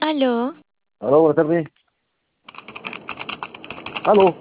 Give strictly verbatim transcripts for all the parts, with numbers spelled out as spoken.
Aló, Aló, buenas tardes. Aló,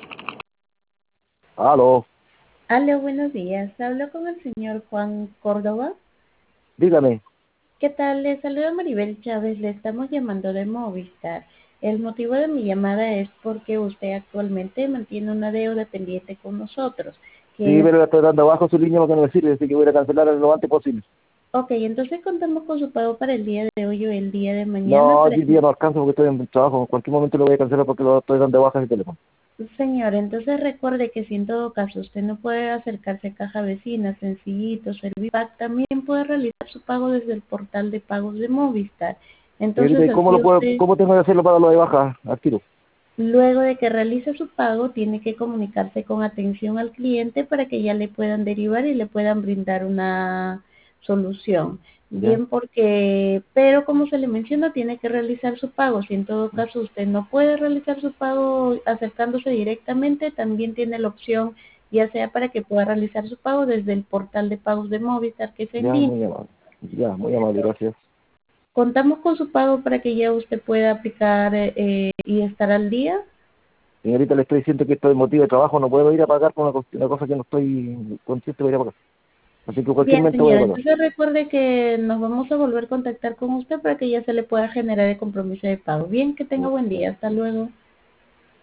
aló, Aló, buenos días. Hablo con el señor Juan Córdoba. dígame. ¿Qué tal? Le saluda Maribel Chávez. Le estamos llamando de Movistar. El motivo de mi llamada es porque usted actualmente mantiene una deuda pendiente con nosotros. Sí, Que es... pero le estoy dando abajo su línea porque no me sirve, así que voy a ir a cancelar lo antes posible. Ok, entonces contamos con su pago para el día de hoy o el día de mañana. No, Para... hoy día no alcanzo porque estoy en trabajo. En cualquier momento lo voy a cancelar porque lo estoy dando baja en el teléfono. Señor, entonces recuerde que si en todo caso usted no puede acercarse a Caja Vecina, Sencillito, Servipack, también puede realizar su pago desde el portal de pagos de Movistar. Señorita, Entonces ¿y cómo así lo puedo, usted, cómo tengo que hacerlo para lo de baja al tiro? luego de que realice su pago, tiene que comunicarse con atención al cliente para que ya le puedan derivar y le puedan brindar una solución. ¿Ya? Bien, porque, pero como se le menciona, tiene que realizar su pago. Si en todo caso usted no puede realizar su pago acercándose directamente, también tiene la opción, ya sea para que pueda realizar su pago desde el portal de pagos de Movistar, que es en Ya, línea. muy amable. Ya, muy amable, gracias. Contamos con su pago para que ya usted pueda aplicar eh, y estar al día. Señorita, le estoy diciendo que estoy en motivo de trabajo, no puedo ir a pagar por una, cos- una cosa que no estoy consciente de ir a pagar. Así que en cualquier Bien, momento voy a señora, pagar. entonces recuerde que nos vamos a volver a contactar con usted para que ya se le pueda generar el compromiso de pago. Bien, que tenga buen día. Hasta luego.